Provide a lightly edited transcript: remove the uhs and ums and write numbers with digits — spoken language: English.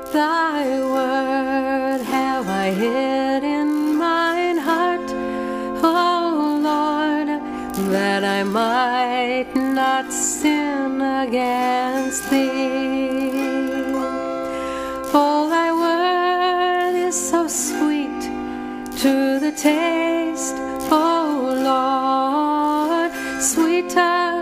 Thy word have I hid in mine heart, O Lord, that I might not sin against Thee. Oh, Thy word is so sweet to the taste, O Lord, sweeter